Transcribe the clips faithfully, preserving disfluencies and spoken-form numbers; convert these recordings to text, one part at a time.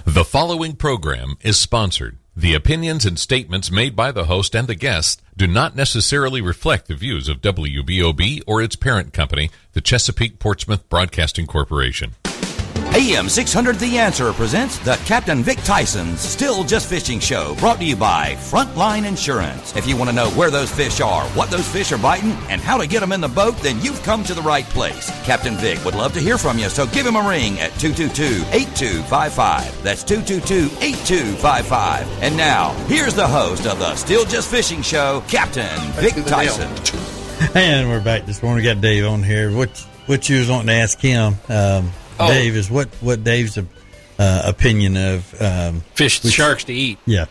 The following program is sponsored. The opinions and statements made by the host and the guests do not necessarily reflect the views of W B O B or its parent company, the Chesapeake Portsmouth Broadcasting Corporation. A M six hundred The Answer presents the Captain Vic Tyson's Still Just Fishing Show, brought to you by Frontline Insurance. If you want to know where those fish are, what those fish are biting, and how to get them in the boat, then you've come to the right place. Captain Vic would love to hear from you, so give him a ring at two two two, eight two five five. That's two two two, eight two five five. And now, here's the host of the Still Just Fishing Show, Captain Vic Tyson. And we're back this morning. We got Dave on here. What, what you was wanting to ask him, um, Oh. Dave, is what, what Dave's uh, opinion of um, fish which, sharks to eat. Yeah.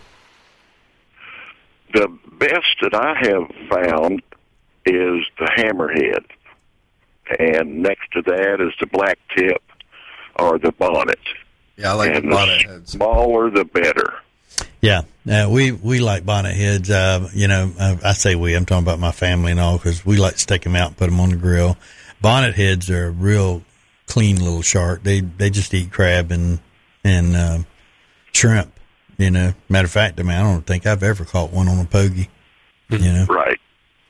The best that I have found is the hammerhead, and next to that is the black tip or the bonnet. Yeah, I like and the bonnet the heads. Smaller, the better. Yeah, uh, we we like bonnet heads. Uh, you know, uh, I say we. I'm talking about my family and all, because we like to take them out and put them on the grill. Bonnet heads are real clean little shark. They they just eat crab and and uh, shrimp. You know, matter of fact, I mean, I don't think I've ever caught one on a pogie. You know, right?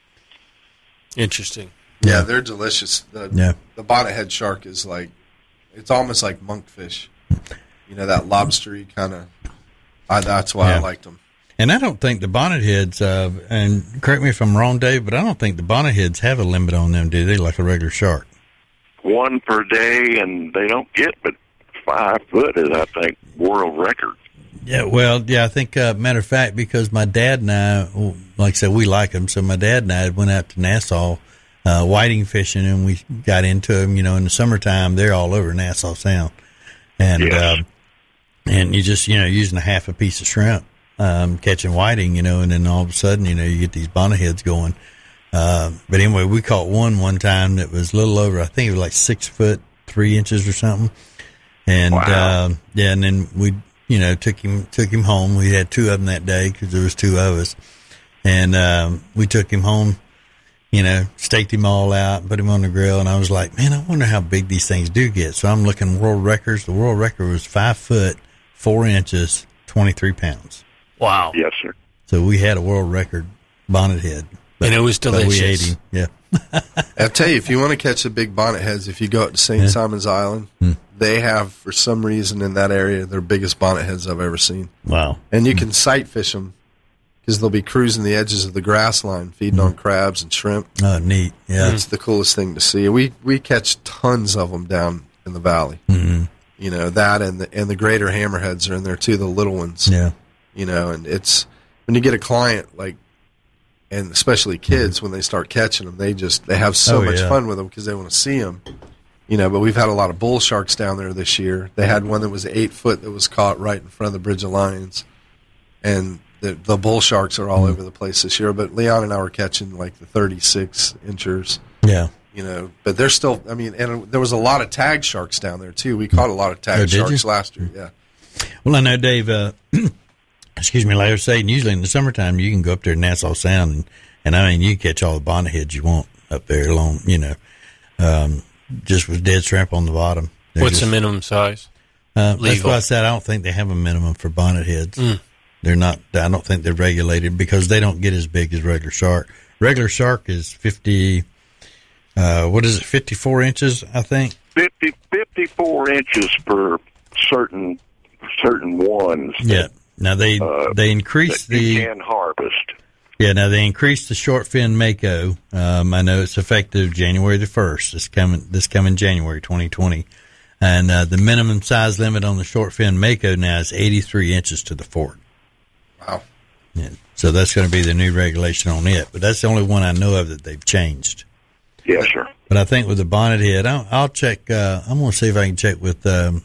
Interesting. Yeah, Yeah. they're delicious. The, Yeah. the bonnethead shark is like, it's almost like monkfish. You know, that lobstery kind of. I, that's why Yeah. I liked them. And I don't think the bonnet heads. Uh, and correct me if I'm wrong, Dave, but I don't think the bonnet heads have a limit on them, do they? Like a regular shark. One per day, and they don't get but five foot is, I think, world record. Yeah, well, yeah, I think, uh, matter of fact, because my dad and I, well, like I said, we like them, so my dad and I went out to Nassau uh, whiting fishing, and we got into them. You know, in the summertime, they're all over Nassau Sound. And, Yes. uh, and you just, you know, using a half a piece of shrimp, um, catching whiting, you know, and then all of a sudden, you know, you get these bonnet heads going. Uh, but anyway, we caught one one time that was a little over, I think it was like six foot, three inches or something. And, Wow. uh, yeah, and then we, you know, took him, took him home. We had two of them that day because there was two of us. And, um, we took him home, you know, staked him all out, put him on the grill. And I was like, man, I wonder how big these things do get. So I'm looking world records. The world record was five foot, four inches, twenty-three pounds. Wow. Yes, sir. So we had a world record bonnet head. But, And it was but we ate delicious. him. Yeah. I'll tell you, if you want to catch the big bonnet heads, if you go out to Saint Yeah. Simon's Island, Hmm. they have, for some reason in that area, their biggest bonnet heads I've ever seen. Wow. And you can sight fish them because they'll be cruising the edges of the grass line, feeding on crabs and shrimp. Oh, neat. Yeah. It's the coolest thing to see. We we catch tons of them down in the valley. Mm-hmm. You know, that and the and the greater hammerheads are in there too, the little ones. Yeah. You know, and it's when you get a client like, and especially kids when they start catching them, they just they have so Oh, much yeah. fun with them because they want to see them. You know, but we've had a lot of bull sharks down there this year. They had one that was eight foot that was caught right in front of the Bridge of Lions, and the the bull sharks are all over the place this year. But Leon and I were catching like the thirty-six inchers. Yeah. You know, but they're still. I mean, and there was a lot of tag sharks down there too. We caught a lot of tag Oh, did sharks you? last year. Yeah. Well, I know, Dave, uh, excuse me, like I was saying, usually in the summertime, you can go up there to Nassau Sound, and, and I mean, you can catch all the bonnet heads you want up there along, you know, um, just with dead shrimp on the bottom. They're What's just, the minimum size? Uh, that's legal? why I said I don't think they have a minimum for bonnet heads. Mm. They're not, I don't think they're regulated because they don't get as big as regular shark. Regular shark is fifty, uh, what is it, fifty-four inches, I think? fifty, fifty-four inches for certain certain ones. Yeah. Now they Uh, they increase that you the can harvest. yeah. Now they increased the short fin mako. Um, I know it's effective January the first. This coming this coming January twenty twenty, and uh, the minimum size limit on the short fin mako now is eighty-three inches to the fork. Wow. Yeah. So that's going to be the new regulation on it. But that's the only one I know of that they've changed. Yes, sir. But I think with the bonnet head, I'll, I'll check. Uh, I'm going to see if I can check with um,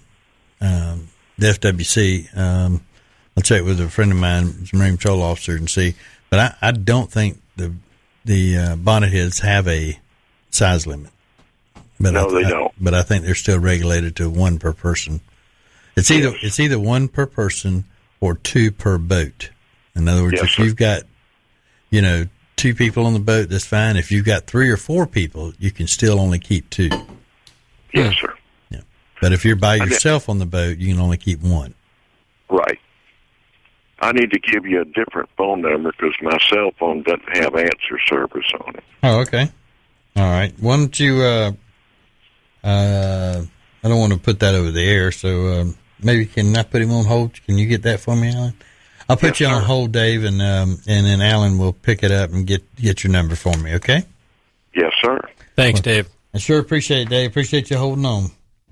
um, the F W C. Um, I'll check with a friend of mine, who's a Marine Patrol officer, and see. But I, I don't think the the uh, bonnet heads have a size limit. But No, I, they I- don't. But I think they're still regulated to one per person. It's either Yes. it's either one per person or two per boat. In other words, Yes, if sir. you've got, you know, two people on the boat, that's fine. If you've got three or four people, you can still only keep two. Yes, sir. Yeah. But if you're by I get- yourself on the boat, you can only keep one. Right. I need to give you a different phone number because my cell phone doesn't have answer service on it. Oh, okay. All right. Why don't you, uh, uh, I don't want to put that over the air, so um, maybe can I put him on hold? Can you get that for me, Alan? I'll put Yes, you on sir. hold, Dave, and um, and then Alan will pick it up and get, get your number for me, okay? Yes, sir. Thanks, Dave. I sure appreciate it, Dave. Appreciate you holding on.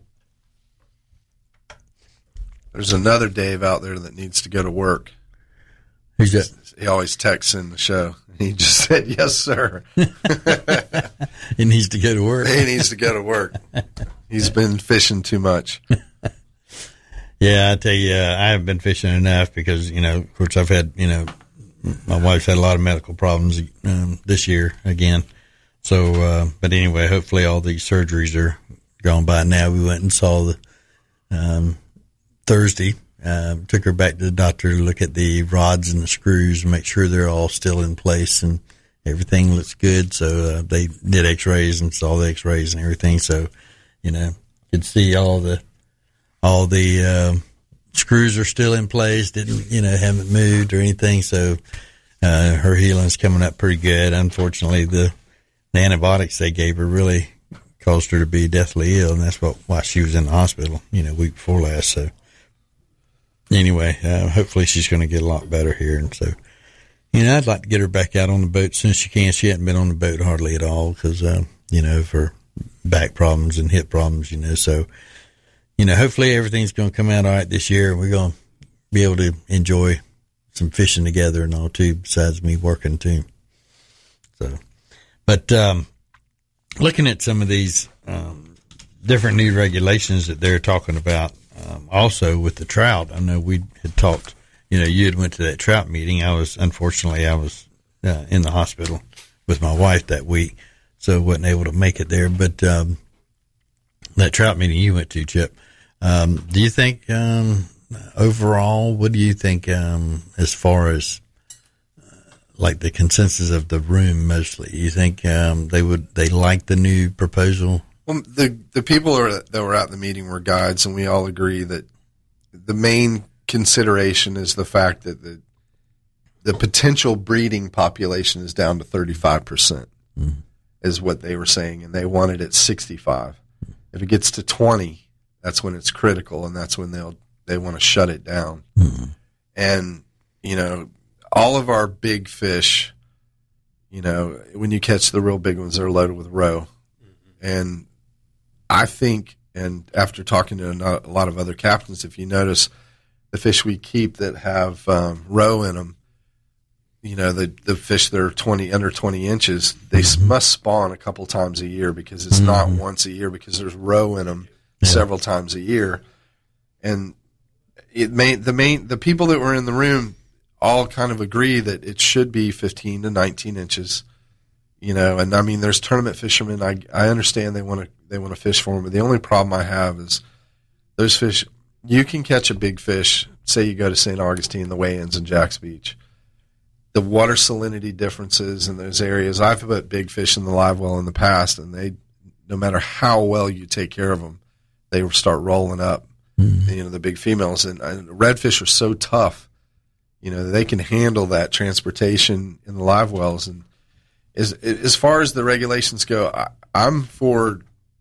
There's another Dave out there that needs to go to work. Who's that? He always texts in the show. He just said, yes, sir. He needs to go to work. He needs to go to work. He's been fishing too much. Yeah, I tell you, uh, I haven't been fishing enough because, you know, of course, I've had, you know, my wife's had a lot of medical problems um, this year again. So, uh, but anyway, hopefully all these surgeries are gone by now. We went and saw the um, Thursday, uh, took her back to the doctor to look at the rods and the screws and make sure they're all still in place and everything looks good. So uh, they did x-rays and saw the x-rays and everything. So, you know, could see all the all the uh, screws are still in place, didn't, you know, haven't moved or anything. So uh, her healing's coming up pretty good. Unfortunately, the, the antibiotics they gave her really caused her to be deathly ill, and that's what why she was in the hospital, you know, week before last. So anyway, uh, hopefully she's going to get a lot better here. And so, you know, I'd like to get her back out on the boat as soon as she can. She hadn't been on the boat hardly at all because, uh, you know, of her back problems and hip problems, you know. So, you know, hopefully everything's going to come out all right this year, and we're going to be able to enjoy some fishing together and all, too, besides me working, too. So, but um, looking at some of these um, different new regulations that they're talking about, um, also with the trout, I know we had talked, you know, you had went to that trout meeting. I was, unfortunately, I was uh, in the hospital with my wife that week, so wasn't able to make it there. But um, that trout meeting you went to, Chip, um, do you think um, overall, what do you think um, as far as uh, like the consensus of the room mostly? You think um, they would they like the new proposal? Well, the the people are, that were at the meeting were guides, and we all agree that the main consideration is the fact that the the potential breeding population is down to thirty-five percent, mm-hmm. is what they were saying, and they wanted it sixty-five. If it gets to twenty, that's when it's critical, and that's when they'll they want to shut it down. Mm-hmm. And you know, all of our big fish, you know, when you catch the real big ones, they're loaded with roe, mm-hmm. and I think, and after talking to a lot of other captains, if you notice the fish we keep that have um, roe in them, you know, the the fish that are twenty under twenty inches, they mm-hmm. must spawn a couple times a year because it's mm-hmm. not once a year because there's roe in them yeah. several times a year, and it may the main the people that were in the room all kind of agree that it should be fifteen to nineteen inches, you know, and I mean there's tournament fishermen. I I understand they want to they want to fish for them, but the only problem I have is those fish. You can catch a big fish. Say you go to Saint Augustine, the weigh-ins in Jack's Beach. The water salinity differences in those areas. I've put big fish in the live well in the past, and they, no matter how well you take care of them, they start rolling up. Mm-hmm. You know, the big females and, and redfish are so tough. You know, they can handle that transportation in the live wells. And as as far as the regulations go, I, I'm for,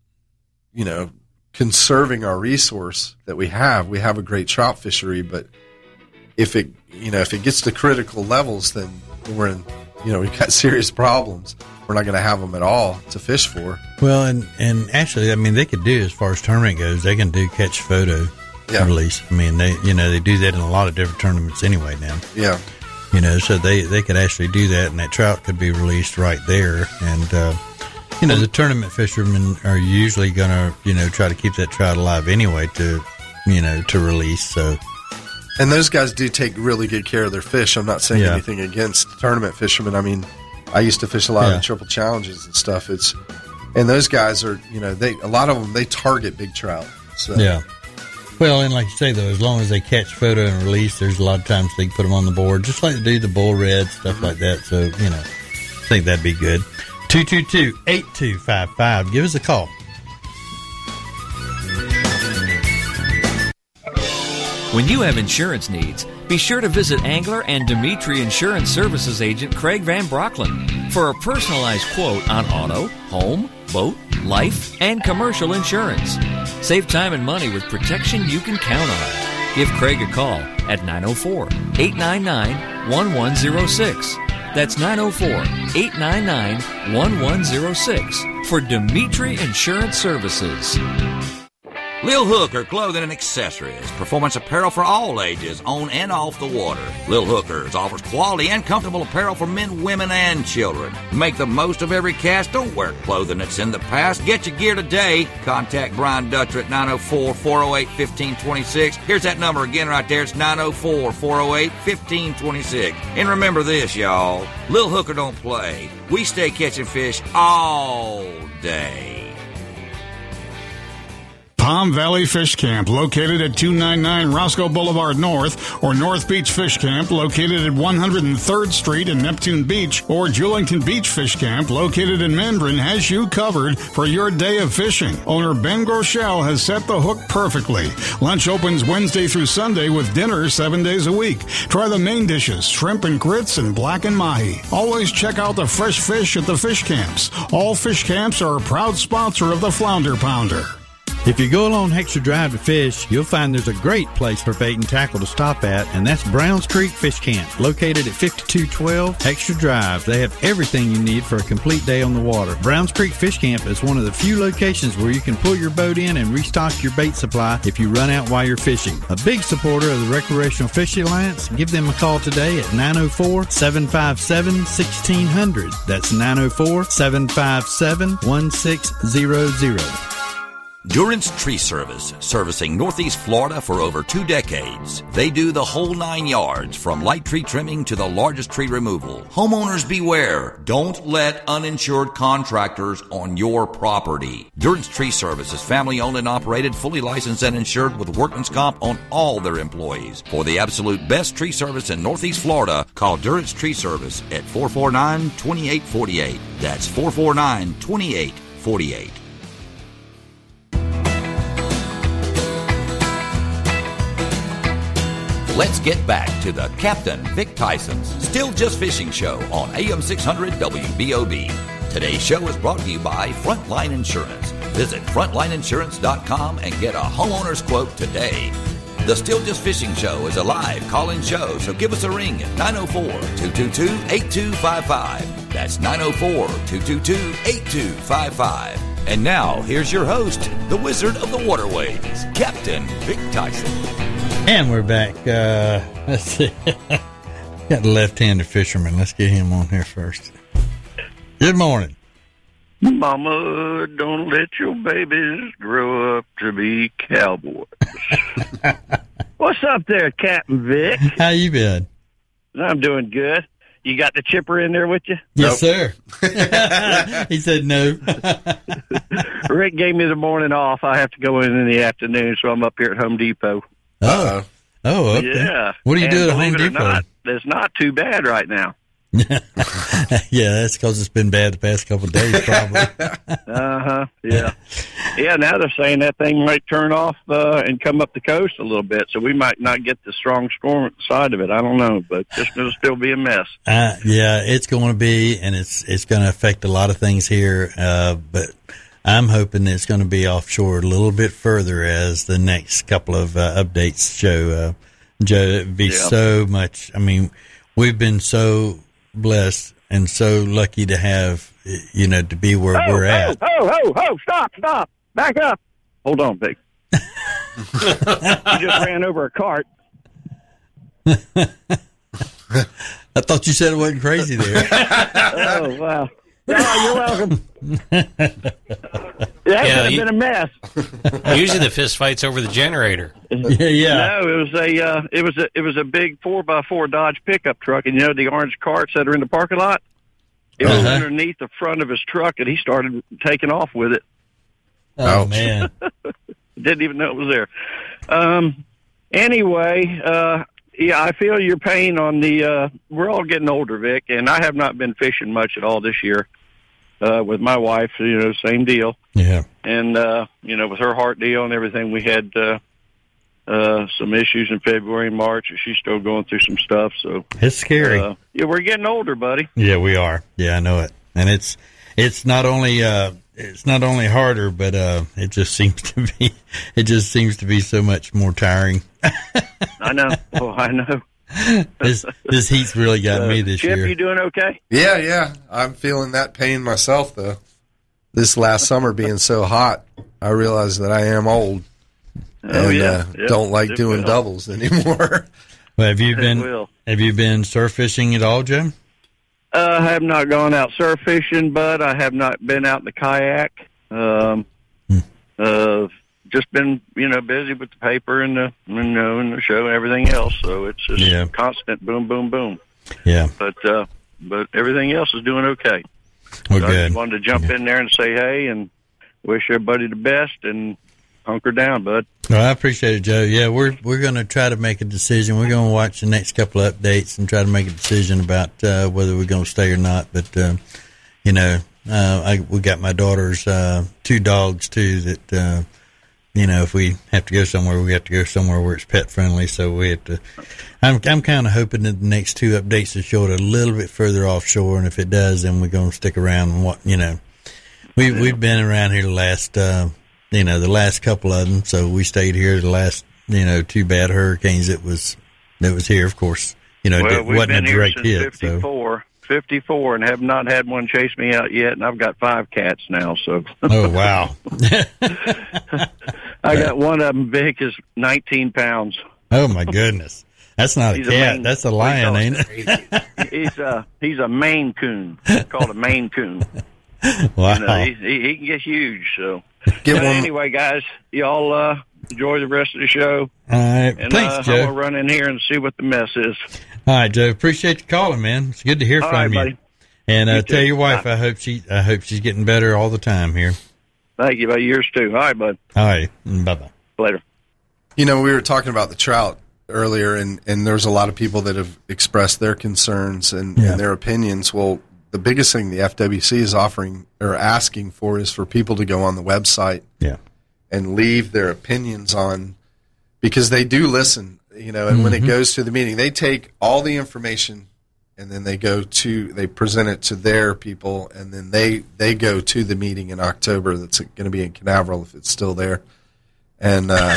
you know, conserving our resource that we have. We have a great trout fishery, but if it, you know, if it gets to critical levels, then we're in, you know, we've got serious problems. We're not going to have them at all to fish for. Well, and, and actually, I mean, they could do, as far as tournament goes, they can do catch photo yeah. release. I mean, they, you know, they do that in a lot of different tournaments anyway now. Yeah. You know, so they, they could actually do that, and that trout could be released right there. And, uh, you know, the tournament fishermen are usually going to, you know, try to keep that trout alive anyway to, you know, to release. So, and those guys do take really good care of their fish. I'm not saying yeah. anything against tournament fishermen. I mean, I used to fish a lot yeah. of triple challenges and stuff. It's, and those guys are, you know, they a lot of them they target big trout. So yeah. Well, and like you say though, as long as they catch, photo, and release, there's a lot of times they can put them on the board, just like they do the bull red stuff mm-hmm. like that. So you know, I think that'd be good. two two two, eight two five five. Give us a call. When you have insurance needs, be sure to visit Angler and Dimitri Insurance Services agent Craig Van Brocklin for a personalized quote on auto, home, boat, life, and commercial insurance. Save time and money with protection you can count on. Give Craig a call at nine oh four, eight nine nine, one one oh six. That's nine oh four, eight nine nine, one one oh six for Dimitri Insurance Services. Lil Hooker Clothing and Accessories. Performance apparel for all ages, on and off the water. Lil Hookers offers quality and comfortable apparel for men, women, and children. Make the most of every cast. Don't wear clothing that's in the past. Get your gear today. Contact Brian Dutcher at nine oh four, four oh eight, one five two six. Here's that number again right there. It's nine oh four, four oh eight, one five two six. And remember this, y'all. Lil Hooker don't play. We stay catching fish all day. Palm Valley Fish Camp, located at two ninety-nine Roscoe Boulevard North, or North Beach Fish Camp, located at one hundred third Street in Neptune Beach, or Julington Beach Fish Camp, located in Mandarin, has you covered for your day of fishing. Owner Ben Groeschel has set the hook perfectly. Lunch opens Wednesday through Sunday with dinner seven days a week. Try the main dishes, shrimp and grits, and black and mahi. Always check out the fresh fish at the fish camps. All fish camps are a proud sponsor of the Flounder Pounder. If you go along Hexter Drive to fish, you'll find there's a great place for bait and tackle to stop at, and that's Browns Creek Fish Camp, located at fifty-two twelve Hexter Drive. They have everything you need for a complete day on the water. Browns Creek Fish Camp is one of the few locations where you can pull your boat in and restock your bait supply if you run out while you're fishing. A big supporter of the Recreational Fishing Alliance, give them a call today at nine oh four, seven five seven, one six zero zero. That's nine oh four, seven five seven, one six zero zero. Durance Tree Service, servicing Northeast Florida for over two decades. They do the whole nine yards, from light tree trimming to the largest tree removal. Homeowners beware. Don't let uninsured contractors on your property. Durance Tree Service is family owned and operated, fully licensed and insured with workman's comp on all their employees. For the absolute best tree service in Northeast Florida, call Durance Tree Service at four four nine, two eight four eight. That's four four nine, two eight four eight. Let's get back to the Captain Vic Tyson's Still Just Fishing Show on A M six hundred W B O B. Today's show is brought to you by Frontline Insurance. Visit frontline insurance dot com and get a homeowner's quote today. The Still Just Fishing Show is a live call-in show, so give us a ring at nine oh four, two two two, eight two five five. That's nine oh four, two two two, eight two five five. And now, here's your host, the Wizard of the Waterways, Captain Vic Tyson. And we're back. Uh, let's see. Got the left-handed fisherman. Let's get him on here first. Good morning. Mama, don't let your babies grow up to be cowboys. What's up there, Captain Vic? How you been? I'm doing good. You got the chipper in there with you? Yes, nope. Sir. He said no. Rick gave me the morning off. I have to go in in the afternoon, so I'm up here at Home Depot. Oh, oh, okay. Yeah. What do you and do at Home it or Depot? Not, it's not too bad right now. Yeah, that's because it's been bad the past couple of days, probably. uh-huh, yeah. Yeah, now they're saying that thing might turn off uh, and come up the coast a little bit, so we might not get the strong storm side of it. I don't know, but it's going to still be a mess. Uh, yeah, it's going to be, and it's it's going to affect a lot of things here, uh, but I'm hoping it's going to be offshore a little bit further as the next couple of uh, updates show. Uh, Joe, it'd be yeah. so much. I mean, we've been so blessed and so lucky to have, you know, to be where oh, we're oh, at. Oh, oh, oh, stop, stop. Back up. Hold on, Vic. You just ran over a cart. I thought you said it wasn't crazy there. Oh, wow. Oh, you're welcome. That yeah, would have you, been a mess. Usually the fist fight's over the generator. Yeah, yeah. No, it was a uh, it was a it was a big four by four Dodge pickup truck, and you know the orange carts that are in the parking lot. It was uh-huh. underneath the front of his truck, and he started taking off with it. Oh man! Didn't even know it was there. Um. Anyway, uh, yeah, I feel your pain on the. Uh, we're all getting older, Vic, and I have not been fishing much at all this year. Uh, with my wife, you know, same deal. Yeah. And, uh, you know, with her heart deal and everything, we had, uh, uh, some issues in February and March, and she's still going through some stuff. So it's scary. Uh, yeah, we're getting older, buddy. Yeah, we are. Yeah, I know it. And it's it's not only uh, it's not only harder, but uh, it just seems to be it just seems to be so much more tiring. I know. Oh, I know. this this heat's really got uh, me this Chip, year. you doing okay? Yeah, yeah. I'm feeling that pain myself, though. This last summer being so hot, I realized that I am old oh, and yeah. uh, Yep. don't like It doing will. doubles anymore. Well, have you It been will. have you been surf fishing at all, Joe? Uh, I have not gone out surf fishing, but I have not been out in the kayak. Um, Hmm. uh, just been, you know, busy with the paper and the, you know, and the show and everything else. So it's just Yeah. constant boom, boom, boom. Yeah. But uh, but everything else is doing okay. Well, So I good. just wanted to jump in there and say hey and wish everybody the best and hunker down, bud. Well, I appreciate it, Joe. Yeah, we're we're going to try to make a decision. We're going to watch the next couple of updates and try to make a decision about uh, whether we're going to stay or not. But uh, you know, uh, I we got my daughter's uh, two dogs too. That uh, you know, if we have to go somewhere, we have to go somewhere where it's pet friendly. So we have to. I'm I'm kind of hoping that the next two updates will show it a little bit further offshore, and if it does, then we're going to stick around and what you know. We Yeah. we've been around here the last. Uh, You know, the last couple of them. So we stayed here the last, you know, two bad hurricanes that was that was here. Of course, you know, Well, it we've wasn't been a here direct since hit. fifty-four, fifty-four, and have not had one chase me out yet. And I've got five cats now. So, So, oh wow! I got one of them. Vic is nineteen pounds. Oh my goodness, that's not He's a a cat. Maine- That's a what do you lion, call ain't it? it? He's a he's a Maine Coon. It's called a Maine Coon. Wow. You know, he, he he can get huge. So, Get but one. anyway, guys, y'all uh, enjoy the rest of the show. All right, And thanks, uh, I'm Joe. gonna run in here and see what the mess is. All right, Joe. Appreciate you calling, man. It's good to hear All from right, you. buddy. And uh, You tell too. your wife, Bye. I hope she, I hope she's getting better all the time here. Thank you. About yours too. All right, bud. All right, bye bye. Later. You know, we were talking about the trout earlier, and, and there's a lot of people that have expressed their concerns and, Yeah. and their opinions. Well, the biggest thing the F W C is offering or asking for is for people to go on the website Yeah. and leave their opinions on, because they do listen, you know, and Mm-hmm. when it goes to the meeting, they take all the information and then they go to, they present it to their people, and then they, they go to the meeting in October that's going to be in Canaveral if it's still there. And, uh,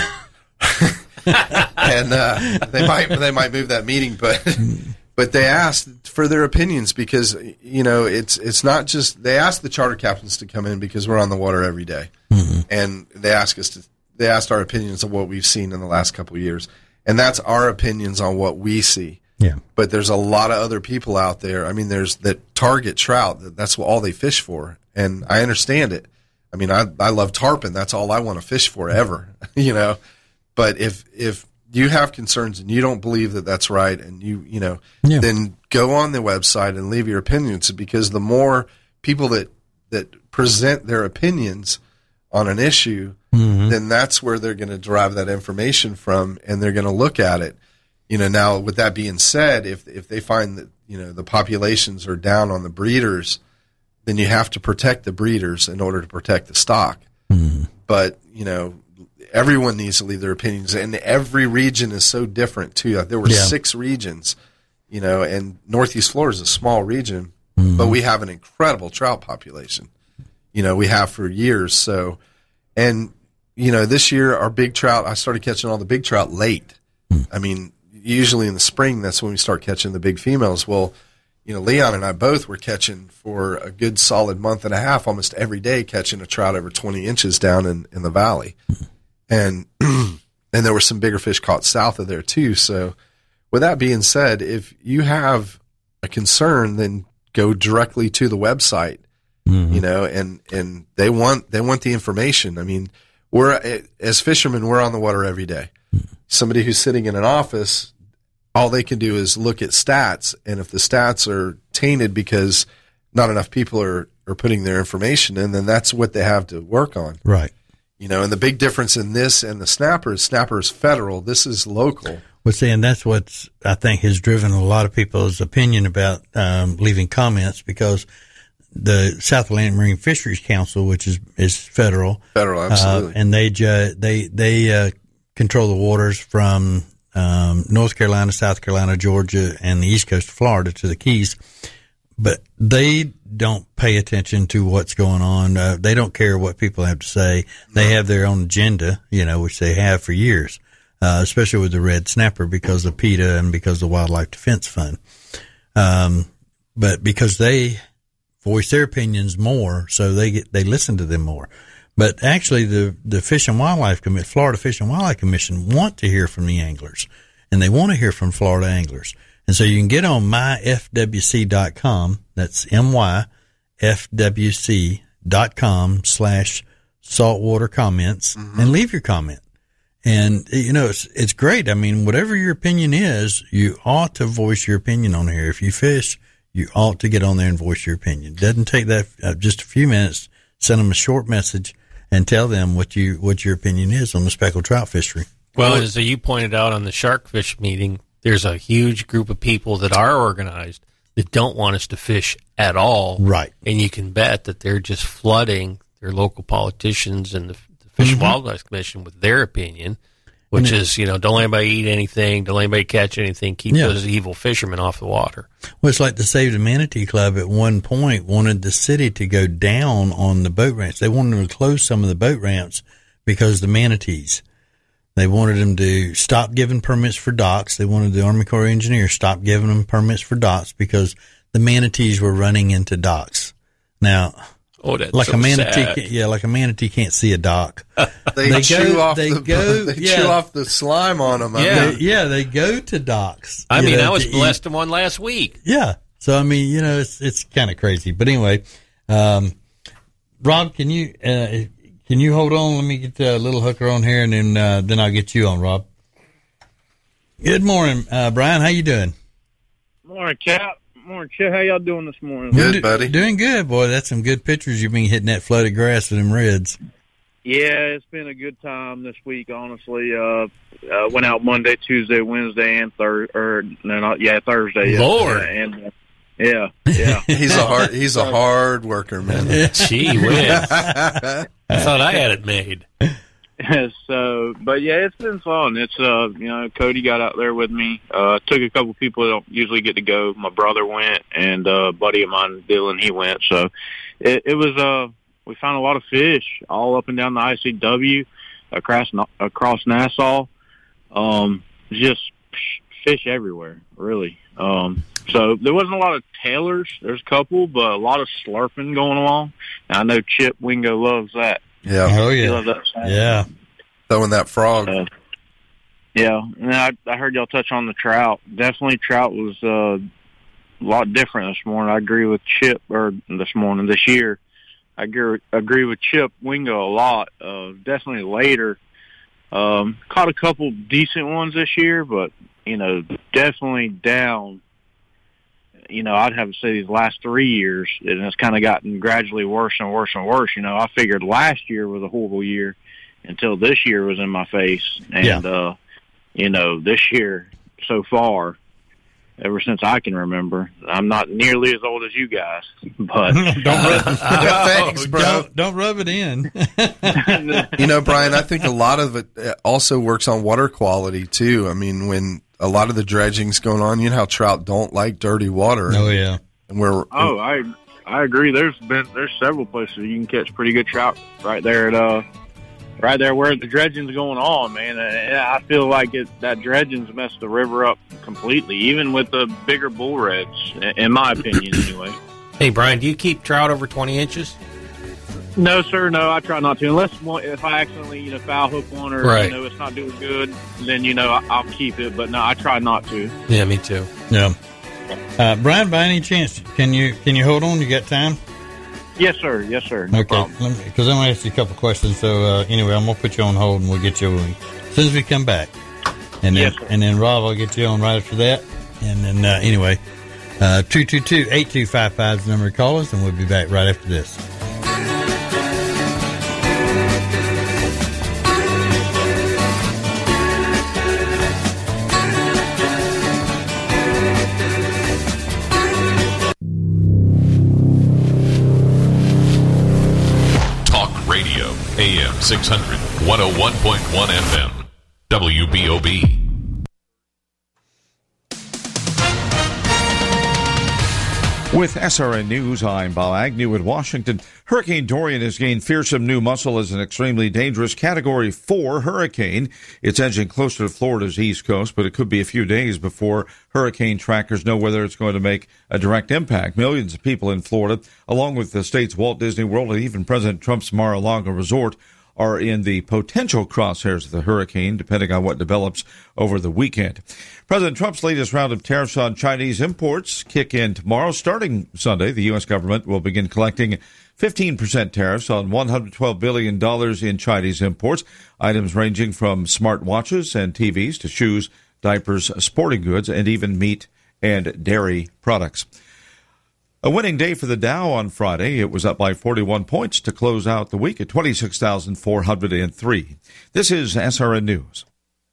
and, uh, they might, they might move that meeting, but, but they asked for their opinions because, you know, it's, it's not just, they asked the charter captains to come in because we're on the water every day. Mm-hmm. And they ask us to, they asked our opinions of what we've seen in the last couple of years. And that's our opinions on what we see. Yeah. But there's a lot of other people out there. I mean, there's that target trout. that- That's all they fish for. And I understand it. I mean, I, I love tarpon. That's all I want to fish for ever, you know. But if, if you have concerns and you don't believe that that's right, and you, you know, Yeah. then go on the website and leave your opinions, because the more people that, that present their opinions on an issue, Mm-hmm. then that's where they're going to derive that information from, and they're going to look at it. You know, now with that being said, if if they find that, you know, the populations are down on the breeders, then you have to protect the breeders in order to protect the stock. Mm-hmm. But, you know, everyone needs to leave their opinions, and every region is so different too. There were Yeah. six regions, you know, and Northeast Florida is a small region, Mm-hmm. but we have an incredible trout population. You know, we have for years. So, and you know, this year our big trout, I started catching all the big trout late. I mean, usually in the spring, that's when we start catching the big females. Well, you know, Leon and I both were catching for a good solid month and a half, almost every day, catching a trout over twenty inches down in, in the valley. And, and there were some bigger fish caught south of there too. So with that being said, if you have a concern, then go directly to the website, Mm-hmm. you know, and, and they want, they want the information. I mean, we're, as fishermen, we're on the water every day. Somebody who's sitting in an office, all they can do is look at stats. And if the stats are tainted because not enough people are, are putting their information in, then that's what they have to work on. Right. You know, and the big difference in this and the snapper is snapper is federal. This is local. Well, see, and that's what I think has driven a lot of people's opinion about um, leaving comments, because the South Atlantic Marine Fisheries Council, which is, is federal, Federal, absolutely. uh, and they ju- they they uh, control the waters from um, North Carolina, South Carolina, Georgia, and the east coast of Florida to the Keys. But they don't pay attention to what's going on. Uh, they don't care what people have to say. They have their own agenda, you know, which they have for years, uh, especially with the red snapper because of PETA and because of the Wildlife Defense Fund. Um, but because they voice their opinions more, so they get, they listen to them more. But actually the, the Fish and Wildlife Commission, Florida Fish and Wildlife Commission want to hear from the anglers, and they want to hear from Florida anglers. And so you can get on my f w c dot com. That's M Y F W C dot com slash saltwater comments mm-hmm. and leave your comment. And, you know, it's, it's great. I mean, whatever your opinion is, you ought to voice your opinion on here. If you fish, you ought to get on there and voice your opinion. It doesn't take that uh, just a few minutes. Send them a short message and tell them what you, what your opinion is on the speckled trout fishery. Well, as you pointed out on the shark fish meeting, there's a huge group of people that are organized that don't want us to fish at all. Right. And you can bet that they're just flooding their local politicians and the, the Fish and mm-hmm. Wildlife Commission with their opinion, which and is, you know, don't let anybody eat anything, don't let anybody catch anything, keep yeah. those evil fishermen off the water. Well, it's like the Save the Manatee Club at one point wanted the city to go down on the boat ramps. They wanted to close some of the boat ramps because the manatees. They wanted them to stop giving permits for docks. They wanted the Army Corps of Engineers to stop giving them permits for docks because the manatees were running into docks. Now, oh, that's like so a manatee, sad. Can, yeah, like a manatee can't see a dock. they, they chew go, off they the go, they yeah. chew off the slime on them. I Yeah, mean. yeah, they go to docks. I mean, know, I was to blessed eat. in one last week. Yeah, so I mean, you know, it's it's kind of crazy, but anyway, um, Rob, can you? Uh, Can you hold on? Let me get a little hooker on here, and then uh, then I'll get you on, Rob. Good morning, uh, Brian. How you doing? Morning, Cap. Morning, Chet. How y'all doing this morning? Good, do, buddy. Doing good, boy. That's some good pictures you've been hitting that flooded grass with them reds. Yeah, it's been a good time this week, honestly. Uh, uh went out Monday, Tuesday, Wednesday, and Thursday. Or no, not yeah, Thursday. Lord. Yeah, and uh, yeah, yeah. he's a hard he's a hard worker, man. Gee whiz. I thought I had it made. So, but yeah, it's been fun. It's uh, you know, Cody got out there with me. Uh, took a couple people that don't usually get to go. My brother went, and uh, a buddy of mine, Dylan, he went. So, it, it was uh, we found a lot of fish all up and down the I C W, across across Nassau. Um, just fish everywhere, really. Um, so there wasn't a lot of tailors. There's a couple, but a lot of slurping going along. And I know Chip Wingo loves that. Yeah. Oh He yeah. loves that sound. Yeah. Throwing that frog. Uh, yeah, and I, I heard y'all touch on the trout. Definitely, trout was uh, a lot different this morning. I agree with Chip, or this morning, this year. I agree, agree with Chip Wingo a lot. Uh, definitely later. Um, caught a couple decent ones this year, but, you know, definitely down. You know, I'd have to say these last three years, and it's kind of gotten gradually worse and worse and worse. You know, I figured last year was a horrible year until this year was in my face. And, Yeah. uh, you know, this year so far, ever since I can remember, I'm not nearly as old as you guys, but don't rub, Thanks, bro. Don't, don't rub it in. You know, Brian, I think a lot of it also works on water quality too. I mean, when a lot of the dredging's going on, you know how trout don't like dirty water. Oh yeah. And we're oh, I I agree. There's been there's several places you can catch pretty good trout right there at uh right there where the dredging's going on, man. And I feel like it that dredging's messed the river up completely, even with the bigger bull reds, in my opinion, anyway. Hey, Brian, do you keep trout over twenty inches? No, sir. No, I try not to. Unless one, if I accidentally, you know, foul hook one or Right. you know it's not doing good, then you know I, I'll keep it. But no, I try not to. Yeah, me too. Yeah. Uh, Brian, by any chance, can you can you hold on? You got time? Yes, sir. Yes, sir. No Okay, problem. because I'm going to ask you a couple questions. So uh, anyway, I'm going to put you on hold, and we'll get you on as soon as we come back. And then, Yes, sir. and then Rob, I'll get you on right after that. And then uh, anyway, uh, two two two, eight two five five is the number to call us, and we'll be back right after this. Talk Radio, A M six hundred, one oh one point one F M. W B O B. With S R N News, I'm Bob Agnew in Washington. Hurricane Dorian has gained fearsome new muscle as an extremely dangerous Category four hurricane. It's edging closer to Florida's east coast, but it could be a few days before hurricane trackers know whether it's going to make a direct impact. Millions of people in Florida, along with the state's Walt Disney World and even President Trump's Mar-a-Lago resort, are in the potential crosshairs of the hurricane, depending on what develops over the weekend. President Trump's latest round of tariffs on Chinese imports kick in tomorrow. Starting Sunday, the U S government will begin collecting fifteen percent tariffs on one hundred twelve billion dollars in Chinese imports, items ranging from smartwatches and T Vs to shoes, diapers, sporting goods, and even meat and dairy products. A winning day for the Dow on Friday. It was up by forty-one points to close out the week at twenty-six thousand four hundred three. This is S R N News.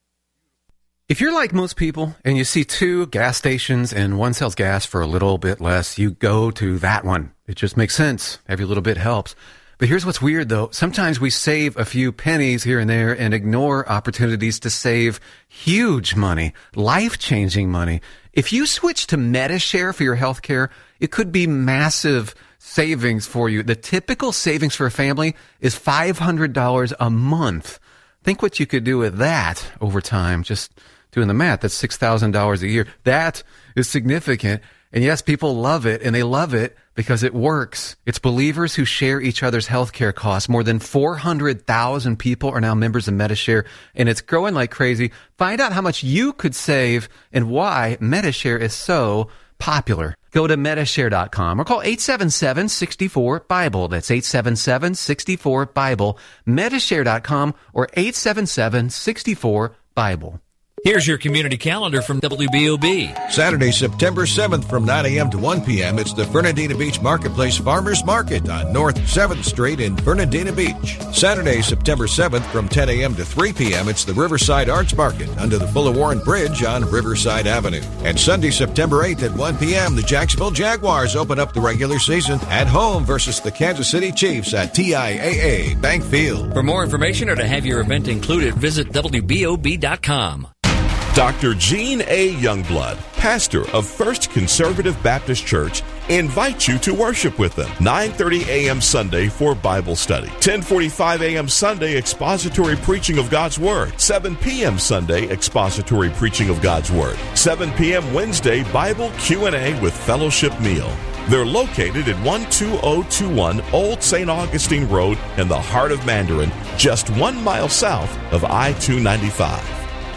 If you're like most people and you see two gas stations and one sells gas for a little bit less, you go to that one. It just makes sense. Every little bit helps. But here's what's weird, though. Sometimes we save a few pennies here and there and ignore opportunities to save huge money, life-changing money. If you switch to Medi-Share for your health care, it could be massive savings for you. The typical savings for a family is five hundred dollars a month. Think what you could do with that over time. Just doing the math, that's six thousand dollars a year. That is significant. And yes, people love it, and they love it because it works. It's believers who share each other's healthcare costs. More than four hundred thousand people are now members of Medi-Share, and it's growing like crazy. Find out how much you could save and why Medi-Share is so popular. Go to Medi-Share dot com or call eight seven seven, six four, Bible. That's eight seven seven, six four, Bible. Medi-Share dot com or eight seven seven, six four, Bible. Here's your community calendar from W B O B. Saturday, September seventh from nine a.m. to one p.m. It's the Fernandina Beach Marketplace Farmers Market on North seventh Street in Fernandina Beach. Saturday, September seventh from ten a.m. to three p.m. It's the Riverside Arts Market under the Fuller Warren Bridge on Riverside Avenue. And Sunday, September eighth at one p.m. the Jacksonville Jaguars open up the regular season at home versus the Kansas City Chiefs at T I A A Bank Field. For more information or to have your event included, visit W B O B dot com. Doctor Gene A. Youngblood, pastor of First Conservative Baptist Church, invites you to worship with them. nine thirty a.m. Sunday for Bible study. ten forty-five a.m. Sunday expository preaching of God's Word. seven p.m. Sunday expository preaching of God's Word. seven p.m. Wednesday Bible Q and A with fellowship meal. They're located at one two zero two one Old Saint Augustine Road in the heart of Mandarin, just one mile south of I two ninety-five.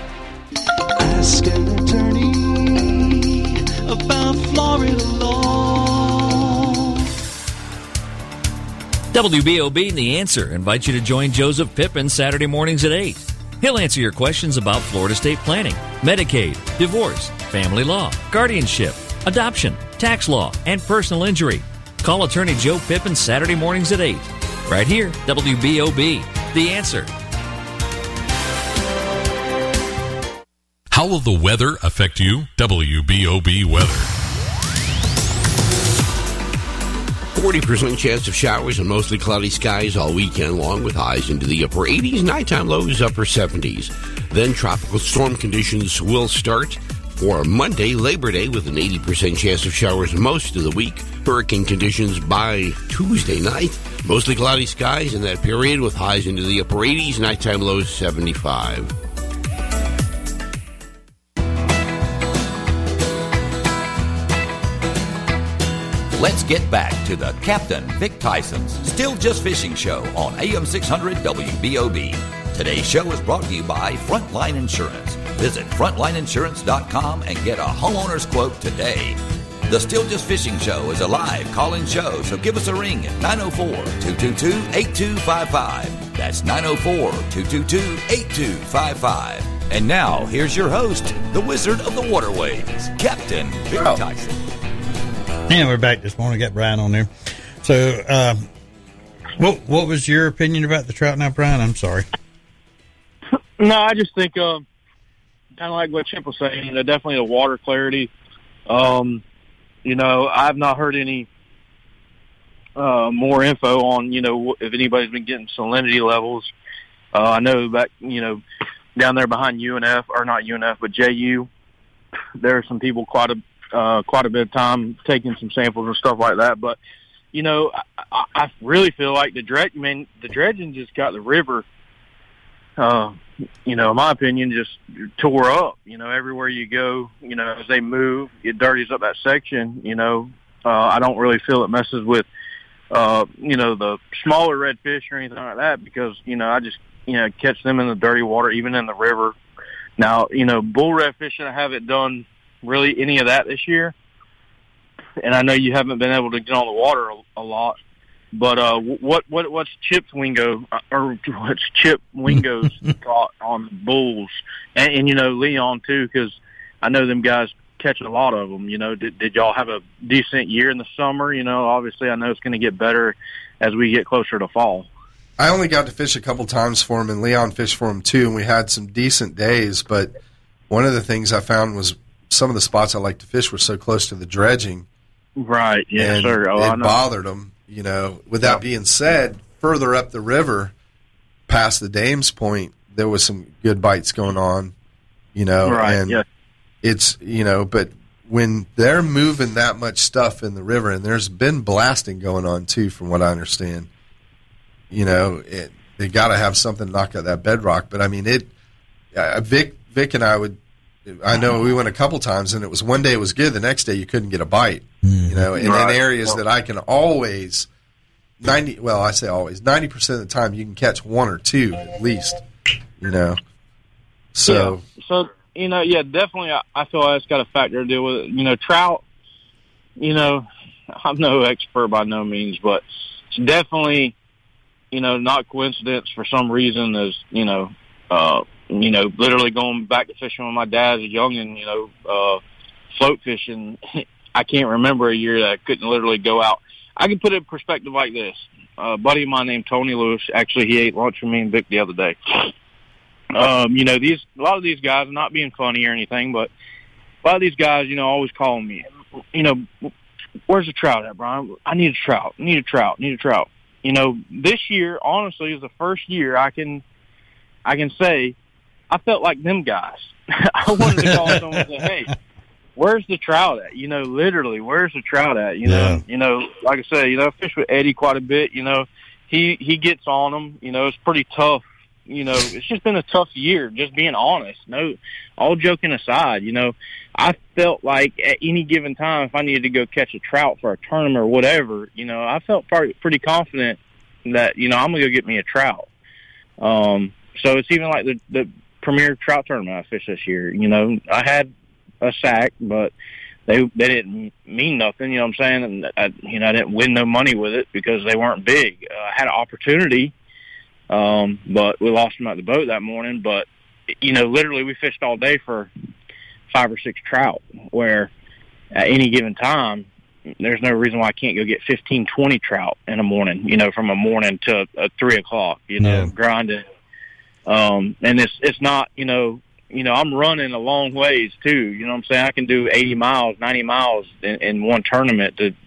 Ask an attorney about Florida law. W B O B and The Answer invite you to join Joseph Pippin Saturday mornings at eight. He'll answer your questions about Florida state planning, Medicaid, divorce, family law, guardianship, adoption, tax law, and personal injury. Call attorney Joe Pippin Saturday mornings at eight. Right here, W B O B, The Answer. How will the weather affect you? W B O B weather. forty percent chance of showers and mostly cloudy skies all weekend long with highs into the upper eighties, nighttime lows upper seventies. Then tropical storm conditions will start for Monday, Labor Day, with an eighty percent chance of showers most of the week. Hurricane conditions by Tuesday night. Mostly cloudy skies in that period with highs into the upper eighties, nighttime lows seventy-five. Let's get back to the Captain Vic Tyson's Still Just Fishing Show on A M six hundred W B O B. Today's show is brought to you by Frontline Insurance. Visit frontline insurance dot com and get a homeowner's quote today. The Still Just Fishing Show is a live call-in show, so give us a ring at nine oh four, two two two, eight two five five. That's nine oh four, two two two, eight two five five. And now, here's your host, the Wizard of the Waterways, Captain Vic oh. Tyson. And we're back this morning. Got Brian on there. So, um, what what was your opinion about the trout now, Brian? I'm sorry. No, I just think uh, kind of like what Chip was saying. They're definitely the water clarity. Um, you know, I've not heard any uh, more info on, you know, if anybody's been getting salinity levels. Uh, I know back, you know, down there behind U N F, or not U N F, but J U. There are some people quite a uh, quite a bit of time taking some samples and stuff like that. But you know, I, I really feel like the dredge, I mean, the dredging just got the river, uh, you know, in my opinion, just tore up. You know, everywhere you go, you know, as they move, it dirties up that section. You know, uh, I don't really feel it messes with, uh, you know, the smaller redfish or anything like that, because, you know, I just, you know, catch them in the dirty water, even in the river. Now, you know, bull redfish, I haven't done really any of that this year. And I know you haven't been able to get on the water a, a lot, but uh, what what what's Chip's Wingo or what's Chip Wingo's thought on bulls, and, and you know Leon too, because I know them guys catch a lot of them. You know, did did y'all have a decent year in the summer? You know, obviously I know it's going to get better as we get closer to fall. I only got to fish a couple times for him, and Leon fished for him too, and we had some decent days. But one of the things I found was some of the spots I like to fish were so close to the dredging. Right, yes, and sir. Oh, it bothered them, you know. With that being said, further up the river, past the Dames Point, there was some good bites going on, you know. Right, and yeah. It's, you know, but when they're moving that much stuff in the river, and there's been blasting going on too, from what I understand, you know, it, they got to have something to knock out that bedrock. But I mean, it. Uh, Vic, Vic, and I would. I know we went a couple times, and it was one day it was good, the next day you couldn't get a bite. Mm. You know, and right. in areas that I can always ninety. Well, I say always ninety percent of the time you can catch one or two at least. You know, so yeah. so you know, yeah, definitely. I, I feel that's got a factor to deal with it. You know, trout. You know, I'm no expert by no means, but it's definitely, you know, not coincidence for some reason. Is you know. Uh, You know, literally going back to fishing with my dad as a youngin', you know, uh, float fishing. I can't remember a year that I couldn't literally go out. I can put it in perspective like this. Uh, a buddy of mine named Tony Lewis, actually, he ate lunch with me and Vic the other day. Um, you know, these a lot of these guys, not being funny or anything, but a lot of these guys, you know, always calling me, you know, where's the trout at, Brian? I need a trout. I need a trout. I need a trout. You know, this year, honestly, is the first year I can, I can say, I felt like them guys. I wanted to call someone and say, hey, where's the trout at? You know, literally, where's the trout at? You know, yeah. you know, like I said, you know, I fish with Eddie quite a bit. You know, he, he gets on them. You know, it's pretty tough. You know, it's just been a tough year, just being honest. No, all joking aside, you know, I felt like at any given time, if I needed to go catch a trout for a tournament or whatever, you know, I felt pretty, pretty confident that, you know, I'm going to go get me a trout. Um, so it's even like the, the, premier trout tournament I fished this year. You know, I had a sack, but they they didn't mean nothing. You know what I'm saying? And I, you know, I didn't win no money with it because they weren't big. Uh, I had an opportunity, um, but we lost them at the boat that morning. But you know, literally, we fished all day for five or six trout. Where at any given time, there's no reason why I can't go get fifteen, twenty trout in a morning. You know, from a morning to uh, three o'clock. You know, yeah. grinding. Um, and it's, it's not, you know, you know, I'm running a long ways too. You know what I'm saying? I can do eighty miles, ninety miles in, in one tournament to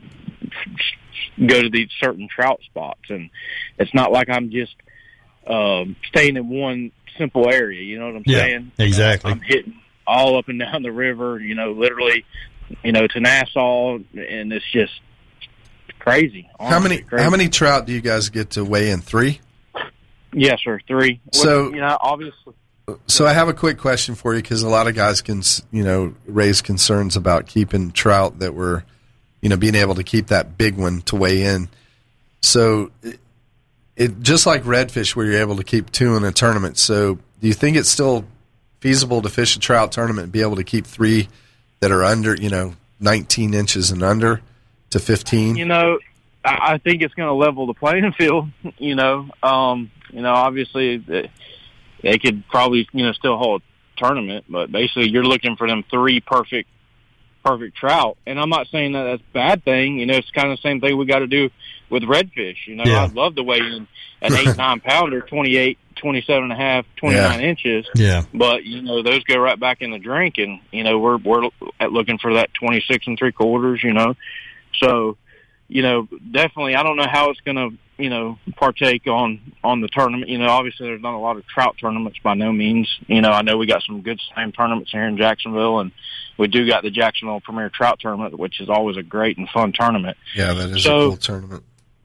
go to these certain trout spots. And it's not like I'm just, um, staying in one simple area. You know what I'm yeah, saying? Exactly. I'm hitting all up and down the river, you know, literally, you know, to Nassau, and it's just crazy. Honestly, how many, crazy. How many trout do you guys get to weigh in? Three? Yes, sir. Three. So, you know, obviously. So I have a quick question for you, because a lot of guys can, you know, raise concerns about keeping trout that were, you know, being able to keep that big one to weigh in. So it, it just like redfish, where you're able to keep two in a tournament. So do you think it's still feasible to fish a trout tournament and be able to keep three that are under, you know, nineteen inches and under to fifteen? You know, I think it's going to level the playing field. You know, um, you know, obviously they, they could probably, you know, still hold a tournament, but basically you're looking for them three perfect, perfect trout. And I'm not saying that that's a bad thing. You know, it's kind of the same thing we got to do with redfish. You know, yeah. I'd love to weigh in an eight, nine pounder, twenty-eight, twenty-seven and a half, twenty-nine yeah. inches. Yeah. But, you know, those go right back in the drink, and, you know, we're, we're looking for that twenty-six and three quarters, you know. So, you know, definitely, I don't know how it's going to you know, partake on on the tournament. You know, obviously there's not a lot of trout tournaments by no means. You know, I know we got some good slam tournaments here in Jacksonville, and we do got the Jacksonville Premier Trout Tournament, which is always a great and fun tournament. Yeah, that is So- a cool tournament.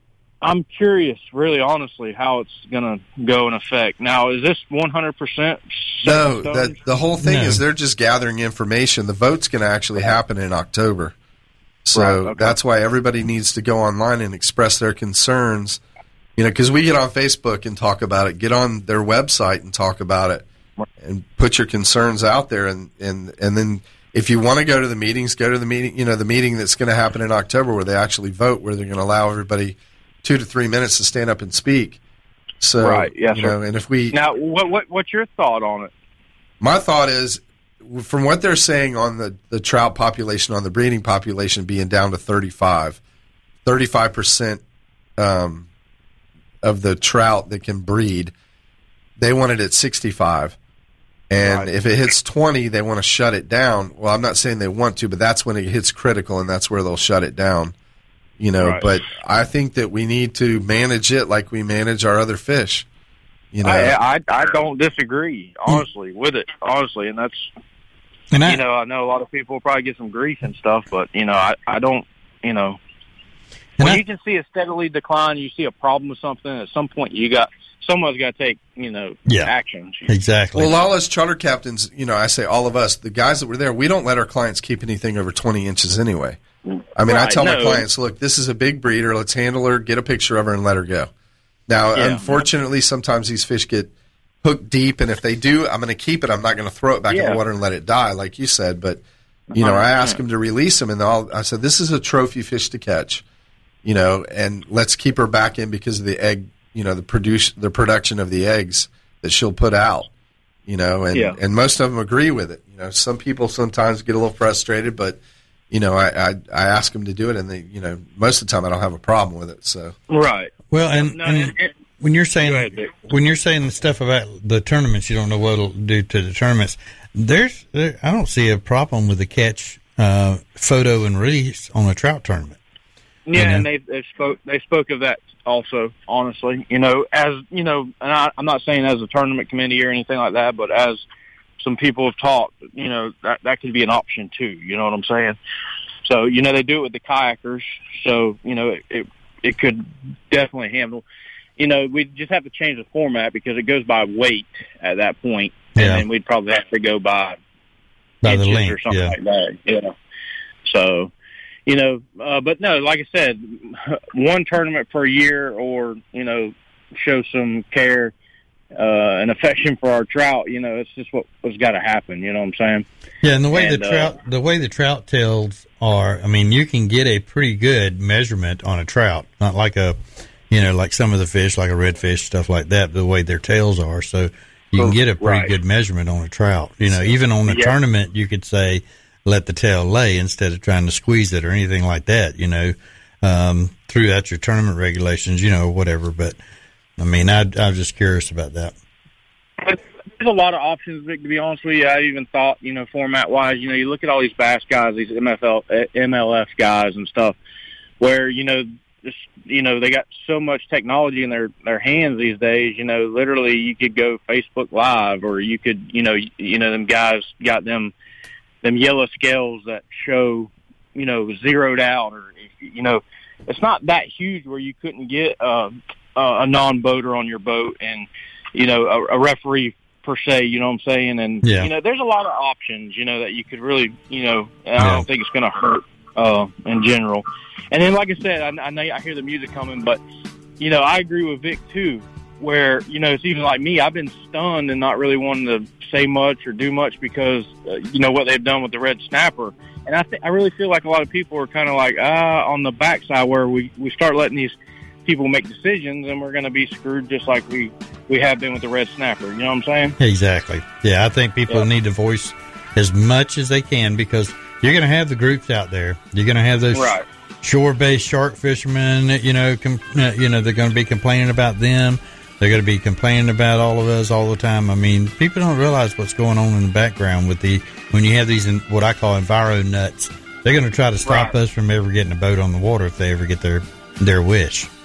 I'm curious, really honestly, how it's going to go in effect. Now, is this one hundred percent? No, that, the whole thing No. is they're just gathering information. The vote's going to actually happen in October. So Right, okay. that's why everybody needs to go online and express their concerns. You know, because we get on Facebook and talk about it, get on their website and talk about it, and put your concerns out there. And, and, and then if you want to go to the meetings, go to the meeting, you know, the meeting that's going to happen in October where they actually vote, where they're going to allow everybody two to three minutes to stand up and speak. So, Right, yes, you sir. know, and if we Now, what, what what's your thought on it? my thought is, from what they're saying on the, the trout population, on the breeding population being down to thirty-five, thirty-five percent um, of the trout that can breed, they want it at sixty-five. And Right. if it hits twenty, they want to shut it down. Well, I'm not saying they want to, but that's when it hits critical, and that's where they'll shut it down. You know, Right. but I think that we need to manage it like we manage our other fish. You know, I, I I don't disagree, honestly, with it, honestly, and that's, And I- you know, I know a lot of people will probably get some grief and stuff, but, you know, I, I don't, you know, when I- you can see a steadily decline, you see a problem with something, at some point you got, someone's got to take, you know, Yeah. actions. Exactly. Well, all us charter captains, you know, I say all of us, the guys that were there, we don't let our clients keep anything over twenty inches anyway. I mean, I Right, tell my no. clients, look, this is a big breeder. Let's handle her, get a picture of her, and let her go. Now, Yeah. unfortunately, sometimes these fish get hooked deep, and if they do, I'm going to keep it. I'm not going to throw it back in Yeah. the water and let it die, like you said. But, you know, I one hundred ask percent. them to release them, and all, I said, this is a trophy fish to catch, you know, and let's keep her back in because of the egg, you know, the produce, the production of the eggs that she'll put out, you know, and, Yeah. and most of them agree with it. You know, some people sometimes get a little frustrated, but, you know, I, I, I ask them to do it, and they, you know, most of the time I don't have a problem with it. So, Right. Well, and, No, and and- and- when you're Go saying ahead, Dick. when you're saying the stuff about the tournaments, you don't know what it'll do to the tournaments. There's, there, I don't see a problem with the catch, uh, photo and release on a trout tournament. Yeah, You know? and they they spoke they spoke of that also. Honestly, you know, as you know, and I, I'm not saying as a tournament committee or anything like that, but as some people have talked, you know, that that could be an option too. You know what I'm saying? So you know, they do it with the kayakers, so you know, it it, it could definitely handle. You know, we just have to change the format because it goes by weight at that point, and Yeah. then we'd probably have to go by By the inches length, or something yeah. like that. Yeah. So, you know, uh, but no, like I said, one tournament per year, or you know, show some care uh, and affection for our trout. You know, it's just what what's got to happen. You know what I'm saying? Yeah, and the way And, the uh, trout, the way the trout tails are, I mean, you can get a pretty good measurement on a trout, not like a, you know, like some of the fish, like a redfish, stuff like that. The way their tails are, so you can get a pretty Right. good measurement on a trout. You know, even on a Yeah. tournament, you could say let the tail lay instead of trying to squeeze it or anything like that. You know, um, throughout your tournament regulations, you know, whatever. But I mean, I I was just curious about that. There's a lot of options, Vic, to be honest with you. I even thought, you know, format-wise, you know, you look at all these bass guys, these M F L, M L F guys and stuff, where, you know, just, you know, they got so much technology in their, their hands these days, you know, literally you could go Facebook Live, or you could, you know, you know, them guys got them, them yellow scales that show, you know, zeroed out, or, you know, it's not that huge where you couldn't get uh, a non-boater on your boat and, you know, a, a referee per se, you know what I'm saying? And, Yeah. you know, there's a lot of options, you know, that you could really, you know, and Yeah. I don't think it's going to hurt uh, in general. And then, like I said, I, I know I hear the music coming, but, you know, I agree with Vic, too, where, you know, it's even like me, I've been stunned and not really wanting to say much or do much because, uh, you know, what they've done with the red snapper. And I think I really feel like a lot of people are kind of like, ah, on the backside where we, we start letting these people make decisions, and we're going to be screwed just like we, we have been with the red snapper. You know what I'm saying? Exactly. Yeah, I think people Yeah. need to voice as much as they can because you're going to have the groups out there. You're going to have those Right. shore-based shark fishermen. You know, com- uh, you know they're going to be complaining about them. They're going to be complaining about all of us all the time. I mean, people don't realize what's going on in the background with the when you have these in, what I call enviro nuts. They're going to try to stop Right. us from ever getting a boat on the water if they ever get their their wish.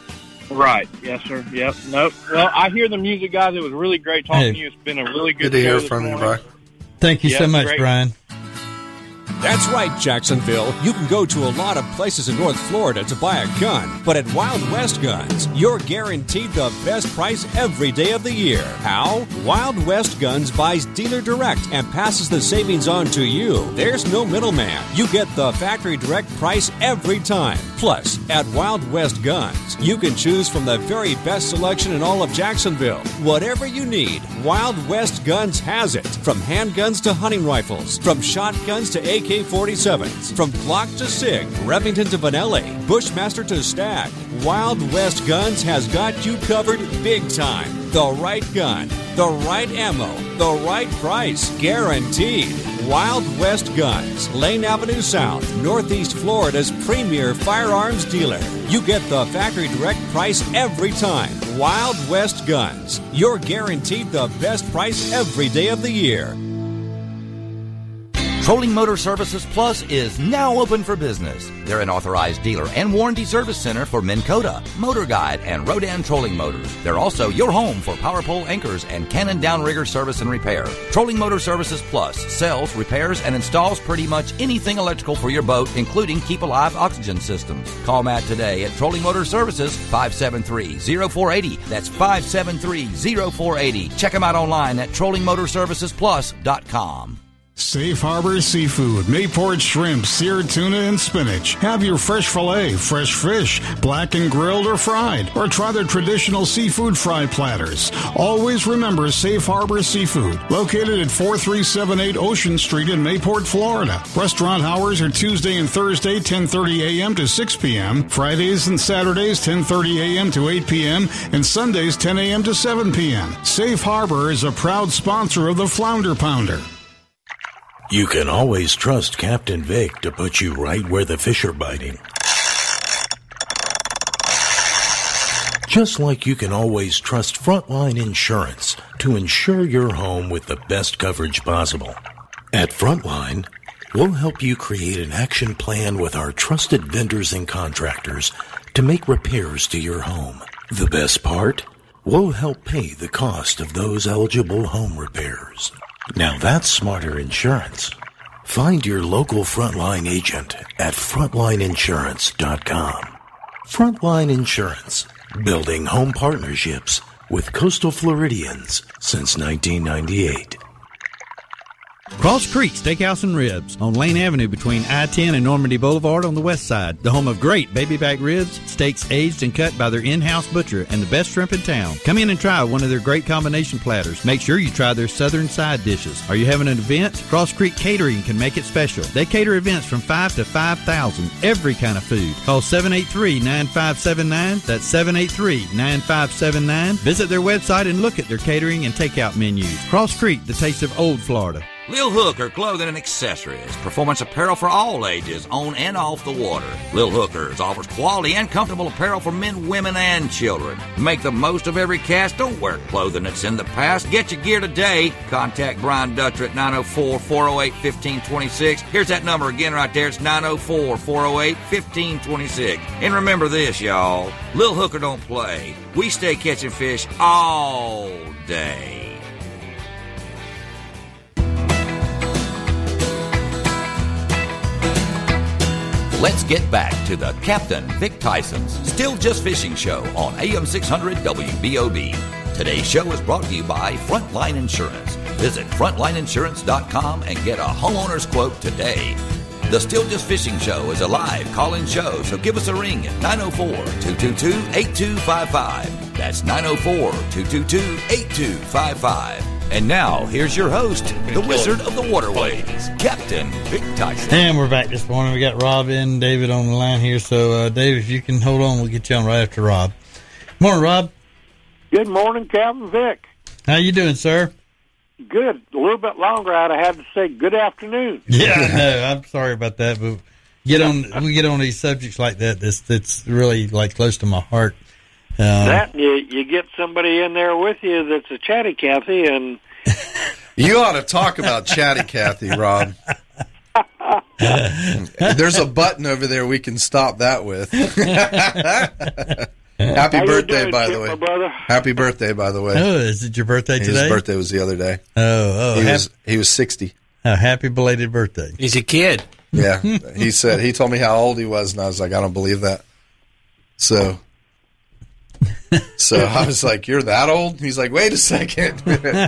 Right. Yes, sir. Yep. Nope. Well, I hear the music, guys. It was really great talking Hey. to you. It's been a really good Good to show hear this from you, morning. Brian. Thank you Yeah, so much, great. Brian. That's right, Jacksonville. You can go to a lot of places in North Florida to buy a gun, but at Wild West Guns, you're guaranteed the best price every day of the year. How? Wild West Guns buys dealer direct and passes the savings on to you. There's no middleman. You get the factory direct price every time. Plus, at Wild West Guns, you can choose from the very best selection in all of Jacksonville. Whatever you need, Wild West Guns has it. From handguns to hunting rifles, from shotguns to A K forty-sevens, from Glock to SIG, Remington to Vanelli, Bushmaster to Stag, Wild West Guns has got you covered big time. The right gun, the right ammo, the right price, guaranteed. Wild West Guns, Lane Avenue South, Northeast Florida's premier firearms dealer. You get the factory direct price every time. Wild West Guns, you're guaranteed the best price every day of the year. Trolling Motor Services Plus is now open for business. They're an authorized dealer and warranty service center for Minn Kota, Motor Guide, and Rodan trolling motors. They're also your home for power pole anchors and Cannon downrigger service and repair. Trolling Motor Services Plus sells, repairs, and installs pretty much anything electrical for your boat, including Keep Alive oxygen systems. Call Matt today at Trolling Motor Services, five seven three, zero four eight zero. That's five seven three, zero four eight zero. Check them out online at trolling motor services plus dot com. Safe Harbor Seafood, Mayport shrimp, seared tuna, and spinach. Have your fresh filet, fresh fish, black and grilled or fried, or try their traditional seafood fry platters. Always remember Safe Harbor Seafood, located at four three seven eight Ocean Street in Mayport, Florida. Restaurant hours are Tuesday and Thursday, ten thirty a.m. to six p.m., Fridays and Saturdays, ten thirty a.m. to eight p.m., and Sundays, ten a.m. to seven p.m. Safe Harbor is a proud sponsor of the Flounder Pounder. You can always trust Captain Vic to put you right where the fish are biting. Just like you can always trust Frontline Insurance to insure your home with the best coverage possible. At Frontline, we'll help you create an action plan with our trusted vendors and contractors to make repairs to your home. The best part? We'll help pay the cost of those eligible home repairs. Now that's smarter insurance. Find your local Frontline agent at frontline insurance dot com. Frontline Insurance, building home partnerships with coastal Floridians since nineteen ninety-eight. Cross Creek Steakhouse and Ribs on Lane Avenue between I ten and Normandy Boulevard on the west side. The home of great baby back ribs, steaks aged and cut by their in-house butcher, and the best shrimp in town. Come in and try one of their great combination platters. Make sure you try their southern side dishes. Are you having an event? Cross Creek Catering can make it special. They cater events from five to five thousand. Every kind of food. Call seven eight three, nine five seven nine. That's seven eight three, nine five seven nine. Visit their website and look at their catering and takeout menus. Cross Creek, the taste of old Florida. Lil Hooker Clothing and Accessories. Performance apparel for all ages, on and off the water. Lil Hookers offers quality and comfortable apparel for men, women, and children. Make the most of every cast. Don't wear clothing that's in the past. Get your gear today. Contact Brian Dutcher at nine oh four, four oh eight, one five two six. Here's that number again right there. It's nine oh four, four oh eight, one five two six. And remember this, y'all. Lil Hooker don't play. We stay catching fish all day. Let's get back to the Captain Vic Tyson's Still Just Fishing Show on A M six hundred W B O B. Today's show is brought to you by Frontline Insurance. Visit frontline insurance dot com and get a homeowner's quote today. The Still Just Fishing Show is a live call-in show, so give us a ring at nine oh four, two two two, eight two five five. That's nine oh four, two two two, eight two five five. And now, here's your host, the Wizard of the Waterways, Captain Vic Tyson. And we're back this morning. We got Rob and David on the line here. So, uh, Dave, if you can hold on, we'll get you on right after Rob. Morning, Rob. Good morning, Captain Vic. How you doing, sir? Good. A little bit longer, I'd have had to say good afternoon. Yeah, I know. I'm sorry about that, but get on. we get on these subjects like that. That's that's really like close to my heart. Um, that you, you get somebody in there with you that's a chatty Cathy, and you ought to talk about chatty Cathy, Rob. There's a button over there we can stop that with. Happy How you birthday, doing, by Chip, the way. my brother? Happy birthday, by the way. Oh, is it your birthday today? His birthday was the other day. Oh, oh, he hap- was he was sixty. Oh, happy belated birthday. He's a kid. Yeah, he said he told me how old he was, and I was like, I don't believe that. So, so I was like, you're that old? He's like, wait a second.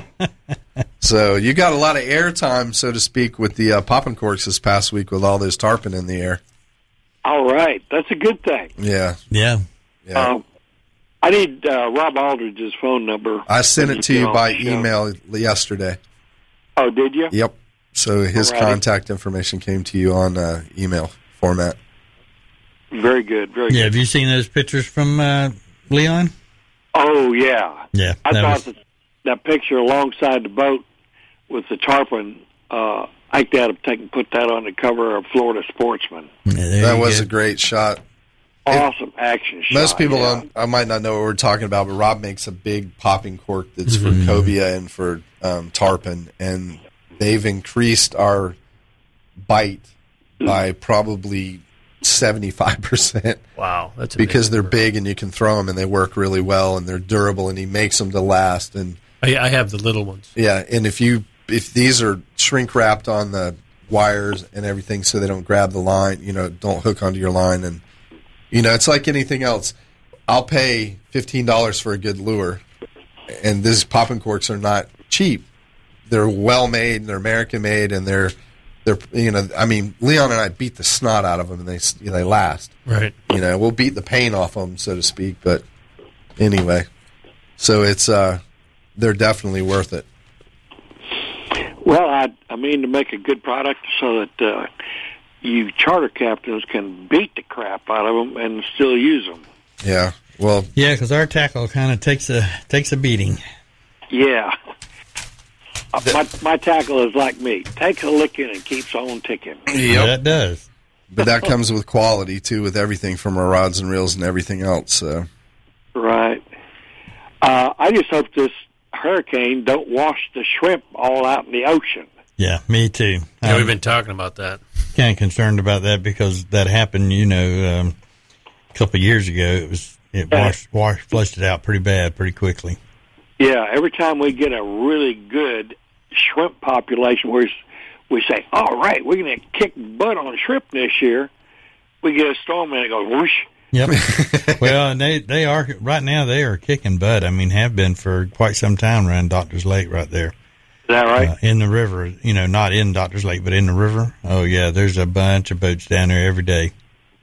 So you got a lot of airtime, so to speak, with the uh, popping corks this past week with all those tarpon in the air. All right, that's a good thing. Yeah, yeah, yeah. Um, I need uh, Rob Aldridge's phone number. I sent it to get you on by the show. email yesterday. Oh, did you? Yep. So his Alrighty. contact information came to you on uh, email format. Very good. Very Yeah, good. have you seen those pictures from uh, Leon? Oh, yeah. Yeah. I that thought was- that, that picture alongside the boat with the tarpon, uh, I think they ought to take and put that on the cover of Florida Sportsman. That was a great shot. Awesome action shot. Most people yeah. don't. I might not know what we're talking about, but Rob makes a big popping cork that's for Mm-hmm. cobia and for um, tarpon, and they've increased our bite by probably seventy-five percent. Wow, that's a because big they're number. big and you can throw them and they work really well and they're durable, and he makes them to last. And I, I have the little ones. yeah, and if you if these are shrink wrapped on the wires and everything so they don't grab the line, you know, don't hook onto your line. And you know, it's like anything else. I'll pay fifteen dollars for a good lure, and these popping corks are not cheap. They're well made, they're American made, and they're they're you know, I mean, Leon and I beat the snot out of them, and they they last. Right. You know, we'll beat the paint off them, so to speak. But anyway, so it's uh, they're definitely worth it. Well, I, I mean to make a good product so that uh, you charter captains can beat the crap out of them and still use them. Yeah. Well. Yeah, because our tackle kind of takes a takes a beating. Yeah. Uh, my my tackle is like me. Takes a licking and keeps on ticking. Yep. That does. But that comes with quality too, with everything from our rods and reels and everything else. So. Right. Uh, I just hope this hurricane don't wash the shrimp all out in the ocean. Yeah, me too. Yeah, I'm we've been talking about that. kind of concerned about that because that happened, you know, um, a couple of years ago. It was it washed, washed flushed it out pretty bad, pretty quickly. Yeah, every time we get a really good shrimp population where we say, all right, we're going to kick butt on shrimp this year, we get a storm and it goes whoosh. Yep. Well, and they they are right now. They are kicking butt. I mean, have been for quite some time around Doctor's Lake, right there. Is that right? Uh, in the river, you know, not in Doctor's Lake, but in the river. Oh yeah, there's a bunch of boats down there every day.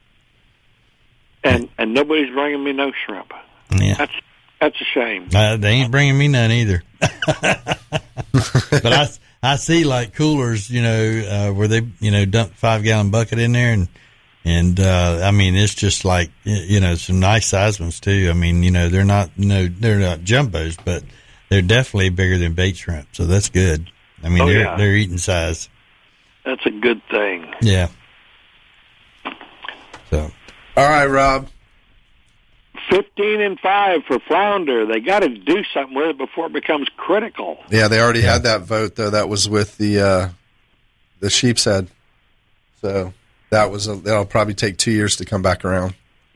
And and nobody's bringing me no shrimp. Yeah, That's that's a shame. uh, they ain't bringing me none either. But I I see like coolers, you know, uh, where they you know dump five gallon bucket in there and. And, uh, I mean, it's just like, you know, some nice sized ones too. I mean, you know, they're not, no, they're not jumbos, but they're definitely bigger than bait shrimp. So that's good. I mean, Oh, they're, yeah. they're eating size. That's a good thing. Yeah. So. All right, Rob. Fifteen and five for flounder. They got to do something with it before it becomes critical. Yeah, they already had that vote though. That was with the uh, the sheep's head. So that was a, that'll probably take two years to come back around.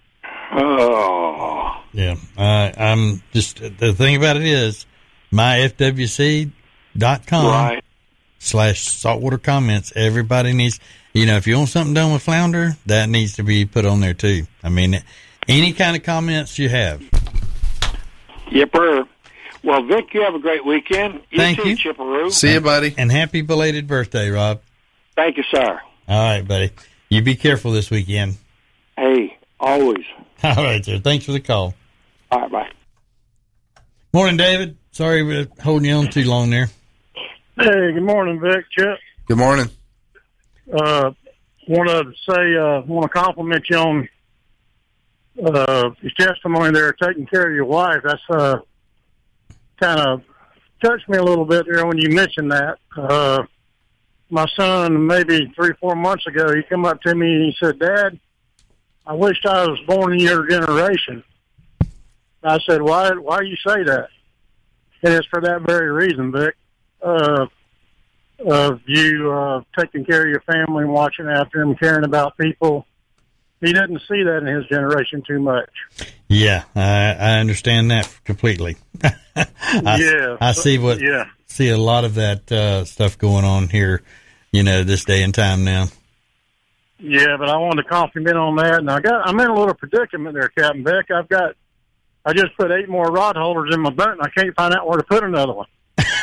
Oh. Yeah. Uh, I'm just, the thing about it is, my F W C dot com Right. slash saltwater comments. Everybody needs, you know, if you want something done with flounder, that needs to be put on there too. I mean, any kind of comments you have. Yipper. Well, Vic, you have a great weekend. You Thank too, you. Chipperoo. See you, buddy. And happy belated birthday, Rob. Thank you, sir. All right, buddy. You be careful this weekend. Hey, always. All right, sir. Thanks for the call. All right, bye. Morning, David. Sorry for holding you on too long there. Hey, good morning, Vic, Chip. Good morning. Uh, want to say, uh, want to compliment you on uh, your testimony there, taking care of your wife. That's uh, kind of touched me a little bit there when you mentioned that. Uh, my son, maybe three, four months ago, he come up to me and he said, Dad, I wished I was born in your generation. I said, why, why do you say that? And it's for that very reason, Vic. Uh, of you uh, taking care of your family and watching after them, caring about people, he doesn't see that in his generation too much. Yeah, I, I understand that completely. I, yeah, I see what yeah. see a lot of that uh, stuff going on here, you know, this day and time now. Yeah, but I wanted to compliment on that, and I got I'm in a little predicament there, Captain Beck. I've got I just put eight more rod holders in my boat, and I can't find out where to put another one.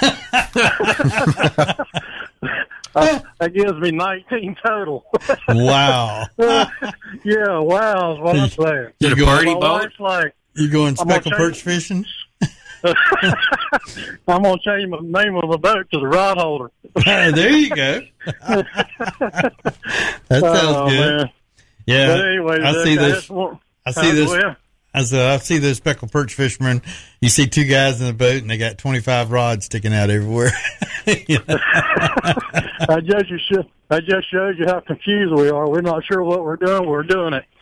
uh, that gives me nineteen total. Wow. Yeah, wow is what I'm saying. You My going, wife's like, you going I'm gonna speckle change- perch fishing? I'm going to change my name of my boat to the rod holder. There you go. That sounds Oh, good. man. Yeah, But anyway, I see I this. just want- I see uh, this. go ahead. I said, I see those speckled perch fishermen. You see two guys in the boat, and they got twenty-five rods sticking out everywhere. I just you should. I just showed you how confused we are. We're not sure what we're doing. We're doing it.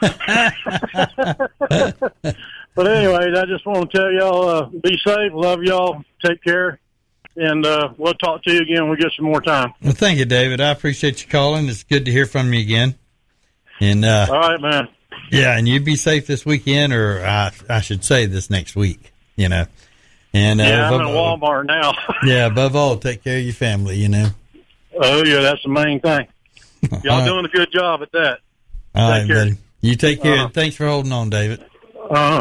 But anyway, I just want to tell y'all, uh, be safe. Love y'all. Take care. And uh, we'll talk to you again when we get some more time. Well, thank you, David. I appreciate you calling. It's good to hear from you again. And uh, All right, man. yeah, and you be safe this weekend, or I, I should say this next week. You know, and uh, Yeah, I'm in above- Walmart now. yeah, above all, take care of your family. You know. Oh, yeah, that's the main thing. Y'all All right. doing a good job at that. All right, Take care. buddy. You take care. Uh-huh. Thanks for holding on, David. Uh-huh.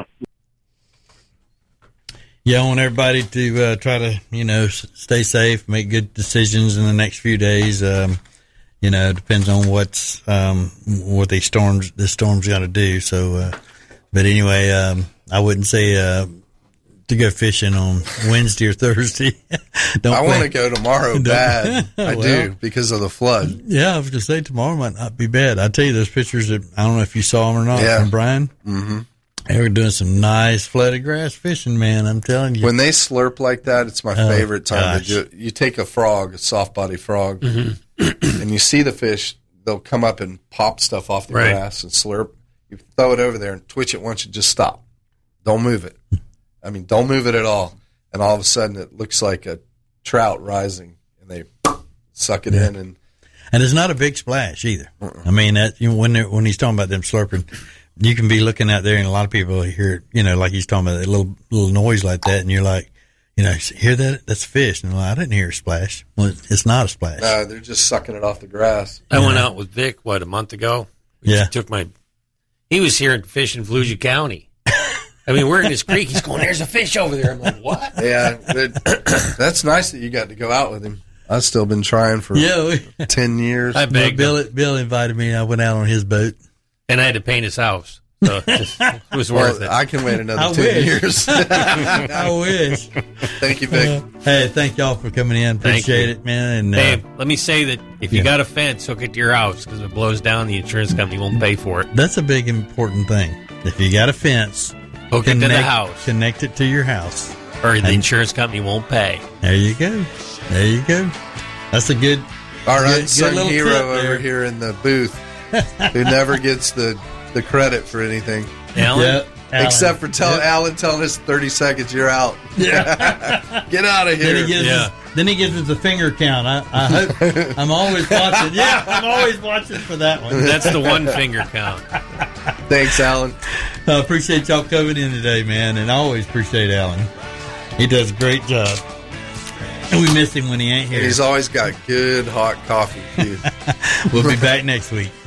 Yeah, I want everybody to uh, try to, you know, s- stay safe, make good decisions in the next few days. Um, you know, it depends on what's um, what these storms, this storm's going to do. So, uh, but anyway, um, I wouldn't say uh, to go fishing on Wednesday or Thursday. Don't I want to plan- go tomorrow Don't- bad. I Well, do because of the flood. Yeah, I was going to say tomorrow might not be bad. I tell you, those pictures that I don't know if you saw them or not Yeah. from Brian. Mm-hmm. They were doing some nice flooded grass fishing, man. I'm telling you. When they slurp like that, it's my Oh, favorite time gosh. to do it. You take a frog, a soft body frog, and you see the fish, they'll come up and pop stuff off the Right. grass and slurp. You throw it over there and twitch it once, you just stop. Don't move it. I mean, don't move it at all. And all of a sudden, it looks like a trout rising, and they suck it Yeah. in. And And it's not a big splash either. I mean, that, you know, when they're, when he's talking about them slurping, you can be looking out there, and a lot of people hear it, you know, like he's talking about a little little noise like that, and you're like, you know, hear that? That's a fish. And I'm like, I didn't hear a splash. Well, it's not a splash. no, they're just sucking it off the grass. I went out with Vic, what, a month ago? We Yeah. just took my, he was here fishing in Volusia County. I mean, we're in this creek. He's going, there's a fish over there. I'm like, what? Yeah, that- that's nice that you got to go out with him. I've still been trying for Yeah, we- ten years. I Well, begged Bill, him. Bill invited me. I went out on his boat. And I had to paint his house. So it, just, it was Well, worth it. I can wait another I ten wish. years. I wish. Thank you, Vic. Uh, hey, thank y'all for coming in. Thank Appreciate you. it, man. And uh, Hey, let me say that if you yeah. got a fence, hook it to your house because if it blows down, the insurance company won't pay for it. that's a big important thing. If you got a fence, Hook it to the house, connect it to your house. or the And- insurance company won't pay. There you go. There you go. That's a good. Our good- good unsung little hero tip over there. here in the booth who never gets the, the credit for anything. Alan? Yeah, Alan. Except for tell Yep. Alan telling us thirty seconds, you're out. Yeah. Get out of Then here. he gives Yeah. us, then he gives us the finger count. I, I hope I'm always watching. Yeah, I'm always watching for that one. That's the one finger count. Thanks, Alan. I appreciate y'all coming in today, man, and I always appreciate Alan. He does a great job. And we miss him when he ain't here. And he's always got good hot coffee, too. We'll be back next week.